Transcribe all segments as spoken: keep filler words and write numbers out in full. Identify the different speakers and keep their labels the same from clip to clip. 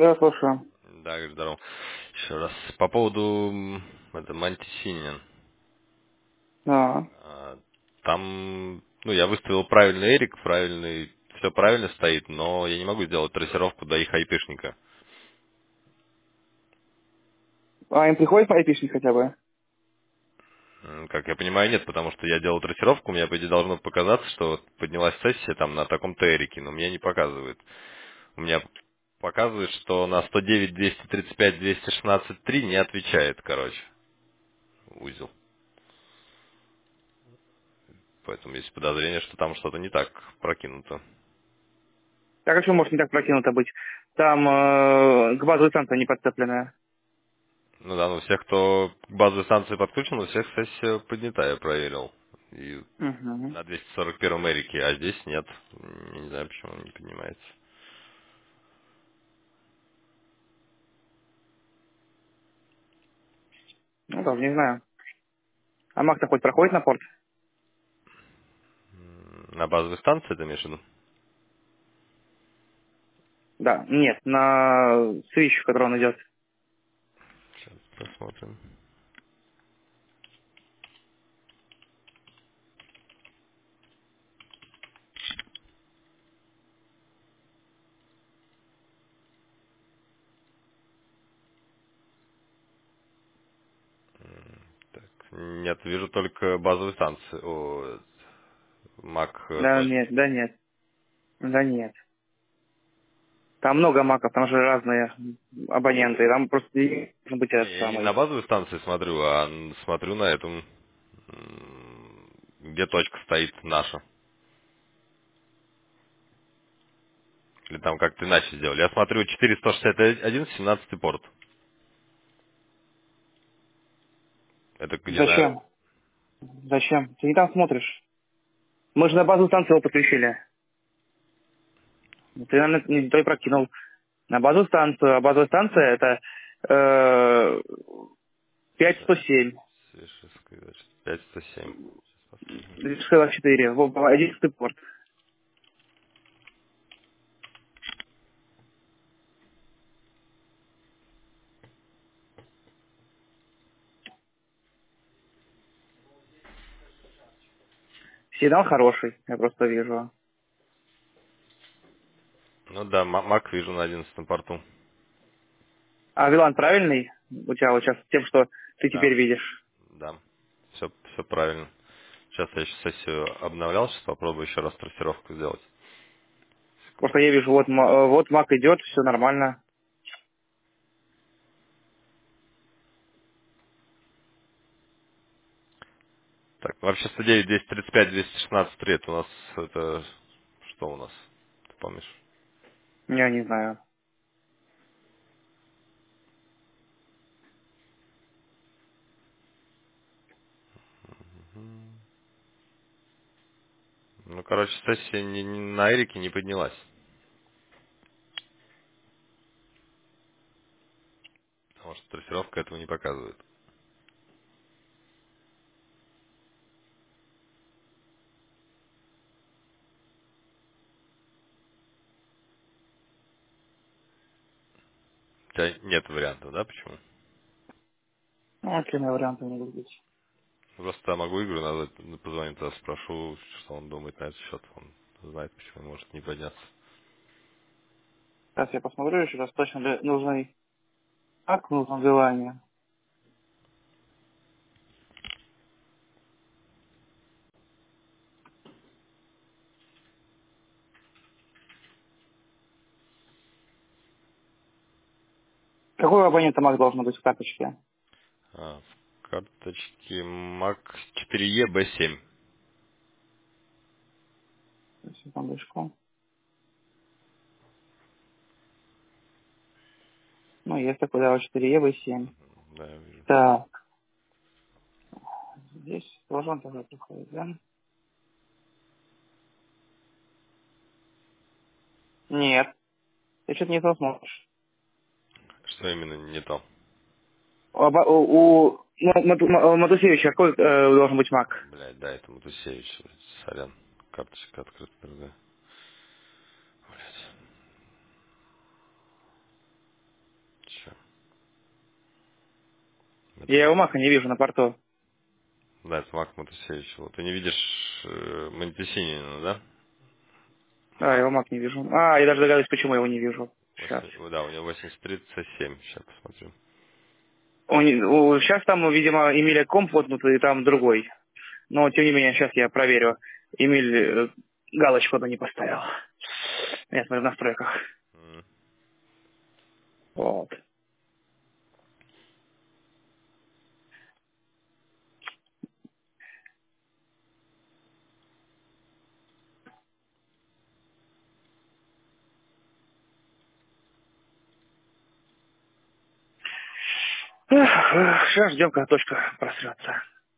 Speaker 1: Да, слушаю.
Speaker 2: Да, говорю, здорово. Еще раз. По поводу м, это Мантисинин.
Speaker 1: А,
Speaker 2: А, Там, ну, я выставил правильный Эрик, правильный, все правильно стоит, но я не могу сделать трассировку до их айпишника.
Speaker 1: а им приходит айпишник хотя бы?
Speaker 2: М, Как я понимаю, нет, потому что я делал трассировку, у меня, по идее, должно показаться, что вот поднялась сессия там на таком-то Эрике, но мне не показывает. У меня показывает, что на сто девять, двести тридцать пять, двести шестнадцать три не отвечает, короче, узел. Поэтому есть подозрение, что там что-то не так прокинуто.
Speaker 1: Так а что может не так прокинуто быть? Там э, к базовой станции не подцепленная.
Speaker 2: Ну да, ну всех, кто к базовой станции подключен, у всех сессия поднята, я проверил. И
Speaker 1: Угу.
Speaker 2: на двести сорок первом Эрике, а здесь нет. Я не знаю, почему он не поднимается.
Speaker 1: Ну, тоже не знаю. А Мак-то хоть проходит на порт?
Speaker 2: М, На базовой станции ты имеешь в виду?
Speaker 1: Да. Нет, на свич, в который он идет.
Speaker 2: Сейчас посмотрим. Так, нет, вижу только базовую станцию. О, Мак э,
Speaker 1: Да
Speaker 2: точка.
Speaker 1: нет, да нет. Да нет. Там много маков, там же разные абоненты. Там просто не должен быть
Speaker 2: Не,
Speaker 1: этот
Speaker 2: я не на
Speaker 1: самый.
Speaker 2: базовой станции смотрю, а н- смотрю на этом, м, где точка стоит наша. Или там как-то иначе сделали. Я смотрю четыреста шестьдесят один, семнадцатый порт. Это где на...
Speaker 1: Зачем? Зачем? Ты не там смотришь. Мы же на базовую станцию его подключили. Ты, наверное, не то и прокинул. На базовую станцию. А базовая станция это э, пять
Speaker 2: Сейчас,
Speaker 1: сто семь.
Speaker 2: Свишевская, значит, пять сто семь. Сейчас посмотрим.
Speaker 1: шестьдесят четыре. одиннадцатый порт. Сигнал хороший, я просто вижу.
Speaker 2: Ну да, Ма- Мак вижу на одиннадцатом порту.
Speaker 1: А Вилан правильный? У тебя вот сейчас с тем, что ты
Speaker 2: Да,
Speaker 1: теперь видишь.
Speaker 2: да. Все, все правильно. Сейчас я еще сессию обновлял, сейчас попробую еще раз трассировку сделать.
Speaker 1: Потому что
Speaker 2: Секунду.
Speaker 1: я вижу, вот, ма- э, вот Мак идет, все нормально.
Speaker 2: Так, вообще сто девять, двести тридцать пять, двести шестнадцать три, это у нас, это, что у нас? Ты помнишь?
Speaker 1: Я не знаю.
Speaker 2: Ну, короче, сессия не- не- на Эрике не поднялась. Потому что трассировка этого не показывает. У тебя нет вариантов, да, почему?
Speaker 1: Ну, окей, варианты не будет.
Speaker 2: Просто я могу Игорю назвать, ну, позвонить, тогда спрошу, что он думает на этот счет. Он знает, почему может не подняться.
Speaker 1: Сейчас я посмотрю еще раз, точно ли нужный акт в нужном Вилане. Какой у абонента Мак должен быть в карточке?
Speaker 2: А, в карточке Мак четыре е бэ семь.
Speaker 1: Секундочку. Ну, есть такой, да, четыре е вэ семь.
Speaker 2: Да, я вижу.
Speaker 1: Так, здесь тоже он тоже приходит, да? Нет, ты что-то не то смотришь.
Speaker 2: Что именно не то?
Speaker 1: У, оба- у, у Ма- Мату- Ма- Матусевича какой э, должен быть
Speaker 2: А,
Speaker 1: Мак?
Speaker 2: блядь, да, это Матусевич. Сорян. Карточка открыта другая. Блядь.
Speaker 1: Я
Speaker 2: Это,
Speaker 1: его мака не вижу на порту.
Speaker 2: да, это Мак Матусевич. Вот ты не видишь э, Монтесинина, да?
Speaker 1: Да, его мак не вижу. А, я даже догадываюсь, почему я его не вижу. Сейчас.
Speaker 2: Восемь- да, у него восемьдесят тридцать семь. Сейчас посмотрю.
Speaker 1: Сейчас там, видимо, Эмиля комп воткнутый, и там другой. Но, тем не менее, сейчас я проверю. Эмиль э, галочку одну не поставил. Я смотрю в настройках.
Speaker 2: М.
Speaker 1: Вот. Сейчас ждем, когда точка просрется.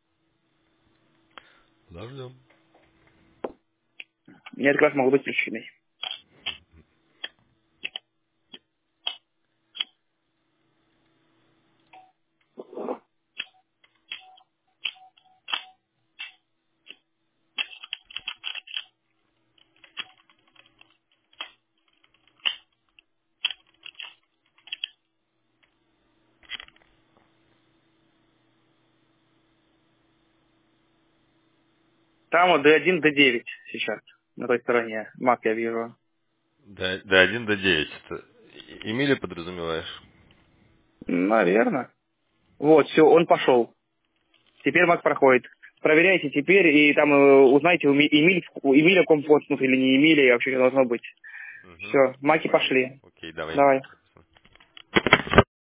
Speaker 2: Подождем.
Speaker 1: Мне это как раз могут быть причиной. Там вот ди один, ди девять сейчас. На той стороне. Мак я вижу.
Speaker 2: Д один, Д девять. Это Эмили подразумеваешь?
Speaker 1: Наверное. Вот, все, он пошел. Теперь мак проходит. Проверяйте теперь и там э, узнайте, у Ми- Эмиль, у Эмиля комп воткнут или не Эмиля, и вообще что должно быть.
Speaker 2: Угу.
Speaker 1: Все,
Speaker 2: Я
Speaker 1: маки
Speaker 2: понял.
Speaker 1: пошли.
Speaker 2: Окей, давай.
Speaker 1: Давай.